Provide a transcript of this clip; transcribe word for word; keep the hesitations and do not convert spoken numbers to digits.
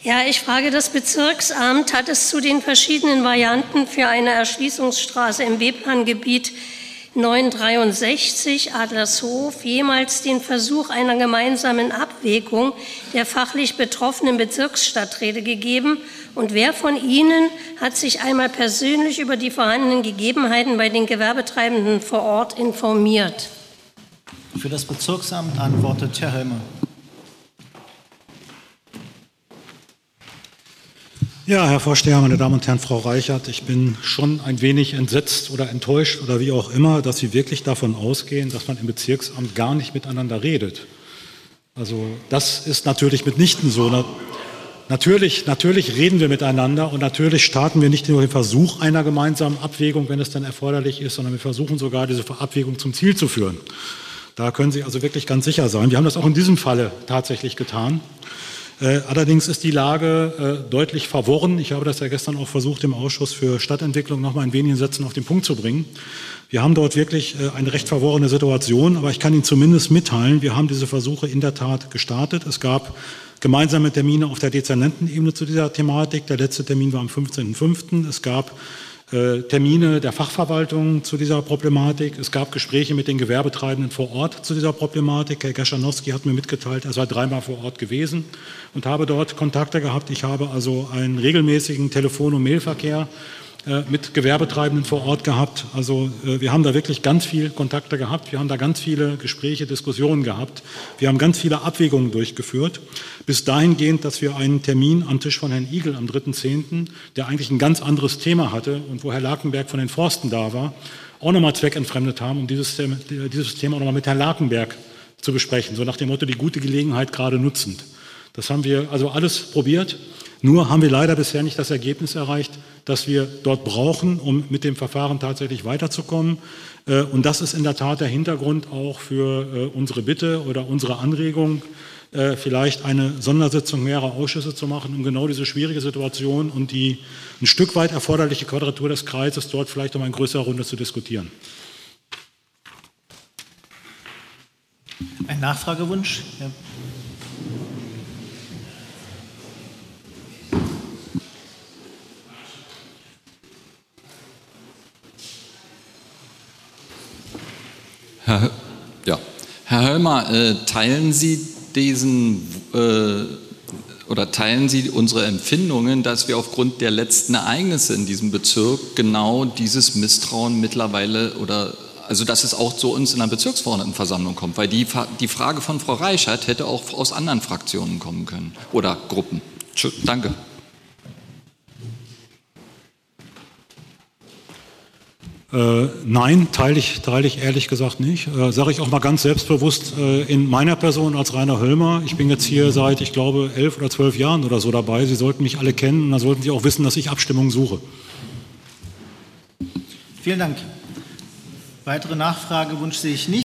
Ja, ich frage das Bezirksamt, hat es zu den verschiedenen Varianten für eine Erschließungsstraße im W-Plan-Gebiet neun dreiundsechzig Adlershof jemals den Versuch einer gemeinsamen Abwägung der fachlich betroffenen Bezirksstadträte gegeben? Und wer von Ihnen hat sich einmal persönlich über die vorhandenen Gegebenheiten bei den Gewerbetreibenden vor Ort informiert? Für das Bezirksamt antwortet Herr Höllmer. Ja, Herr Vorsteher, meine Damen und Herren, Frau Reichert, ich bin schon ein wenig entsetzt oder enttäuscht oder wie auch immer, dass Sie wirklich davon ausgehen, dass man im Bezirksamt gar nicht miteinander redet. Also das ist natürlich mitnichten so. Natürlich, natürlich reden wir miteinander und natürlich starten wir nicht nur den Versuch einer gemeinsamen Abwägung, wenn es dann erforderlich ist, sondern wir versuchen sogar, diese Abwägung zum Ziel zu führen. Da können Sie also wirklich ganz sicher sein. Wir haben das auch in diesem Falle tatsächlich getan. Äh, allerdings ist die Lage äh, deutlich verworren. Ich habe das ja gestern auch versucht, im Ausschuss für Stadtentwicklung noch mal in wenigen Sätzen auf den Punkt zu bringen. Wir haben dort wirklich äh, eine recht verworrene Situation, aber ich kann Ihnen zumindest mitteilen, wir haben diese Versuche in der Tat gestartet. Es gab gemeinsame Termine auf der Dezernentenebene zu dieser Thematik. Der letzte Termin war am fünfzehnten fünften Es gab äh, Termine der Fachverwaltung zu dieser Problematik. Es gab Gespräche mit den Gewerbetreibenden vor Ort zu dieser Problematik. Herr Gaschanowski hat mir mitgeteilt, er sei dreimal vor Ort gewesen und habe dort Kontakte gehabt. Ich habe also einen regelmäßigen Telefon- und Mailverkehr äh, mit Gewerbetreibenden vor Ort gehabt. Also äh, wir haben da wirklich ganz viele Kontakte gehabt. Wir haben da ganz viele Gespräche, Diskussionen gehabt. Wir haben ganz viele Abwägungen durchgeführt. Bis dahingehend, dass wir einen Termin am Tisch von Herrn Igel am dritten zehnten, der eigentlich ein ganz anderes Thema hatte und wo Herr Lakenberg von den Forsten da war, auch nochmal zweckentfremdet haben, um dieses, dieses Thema auch nochmal mit Herrn Lakenberg zu besprechen. So nach dem Motto, die gute Gelegenheit gerade nutzend. Das haben wir also alles probiert. Nur haben wir leider bisher nicht das Ergebnis erreicht, das wir dort brauchen, um mit dem Verfahren tatsächlich weiterzukommen. Und das ist in der Tat der Hintergrund auch für unsere Bitte oder unsere Anregung, vielleicht eine Sondersitzung mehrerer Ausschüsse zu machen, um genau diese schwierige Situation und die ein Stück weit erforderliche Quadratur des Kreises dort vielleicht um eine größere Runde zu diskutieren. Ein Nachfragewunsch? Ja. Herr, ja. Herr Höllmer, äh, teilen Sie diesen äh, oder teilen Sie unsere Empfindungen, dass wir aufgrund der letzten Ereignisse in diesem Bezirk genau dieses Misstrauen mittlerweile oder also dass es auch zu uns in der Bezirksverordnetenversammlung kommt, weil die, die Frage von Frau Reichert hätte auch aus anderen Fraktionen kommen können oder Gruppen. Tschö, danke. Äh, nein, teile ich, teile ich ehrlich gesagt nicht. Äh, sage ich auch mal ganz selbstbewusst äh, in meiner Person als Rainer Höllmer. Ich bin jetzt hier seit, ich glaube, elf oder zwölf Jahren oder so dabei. Sie sollten mich alle kennen und dann sollten Sie auch wissen, dass ich Abstimmungen suche. Vielen Dank. Weitere Nachfragewunsch sehe ich nicht.